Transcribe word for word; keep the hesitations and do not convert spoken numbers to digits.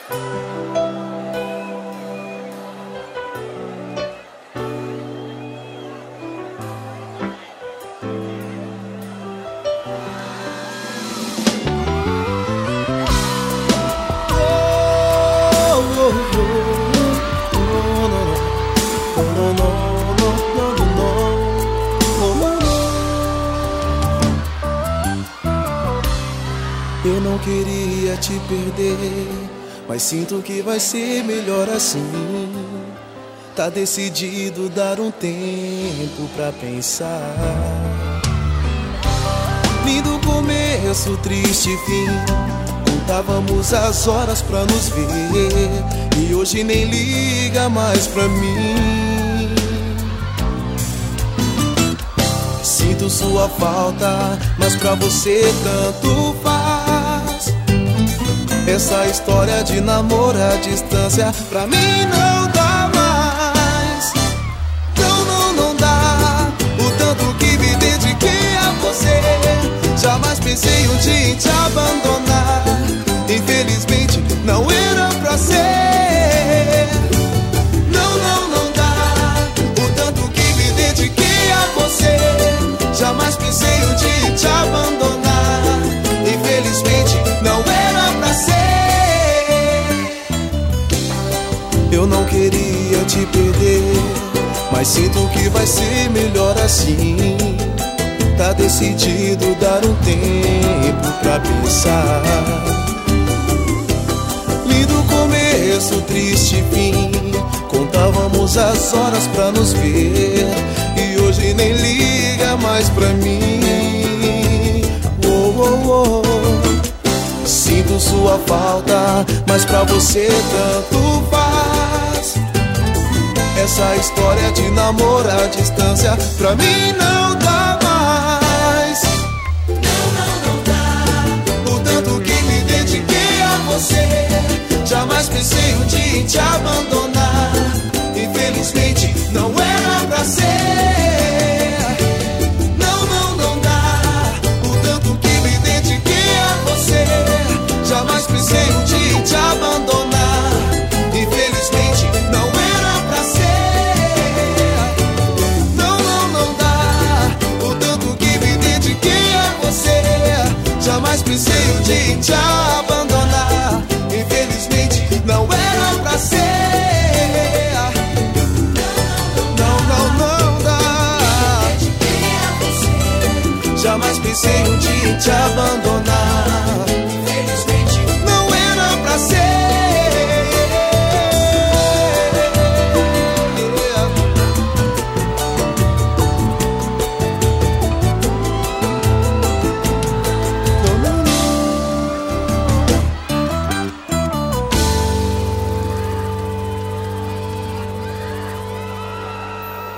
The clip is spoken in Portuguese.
Eu não queria te perder, mas sinto que vai ser melhor assim. Tá decidido dar um tempo pra pensar. Lindo começo, triste fim. Contávamos as horas pra nos ver, e hoje nem liga mais pra mim. Sinto sua falta, mas pra você tanto faz. Essa história de namoro à distância pra mim não dá mais. Não, não, não dá. O tanto que me dediquei a você, jamais pensei um dia em te abandonar. Infelizmente não era pra ser. Não, não, não dá. O tanto que me dediquei a você, jamais pensei um dia em te abandonar. Infelizmente não era pra ser. Eu não queria te perder, mas sinto que vai ser melhor assim. Tá decidido dar um tempo pra pensar. Lindo começo, triste fim. Contávamos as horas pra nos ver, e hoje nem liga mais pra mim. Oh, oh, oh. Sinto sua falta, mas pra você tanto faz. Essa história de namoro à distância pra mim não dá mais. Não, não, não dá. O tanto que me dediquei a você, jamais pensei um dia em te abandonar. Infelizmente não era pra ser. Não, não, não dá. O tanto que me dediquei a você, jamais pensei um dia em te abandonar. Infelizmente não era pra ser. Não, não, não dá. O tanto que me dediquei a você, jamais pensei um dia em te abandonar.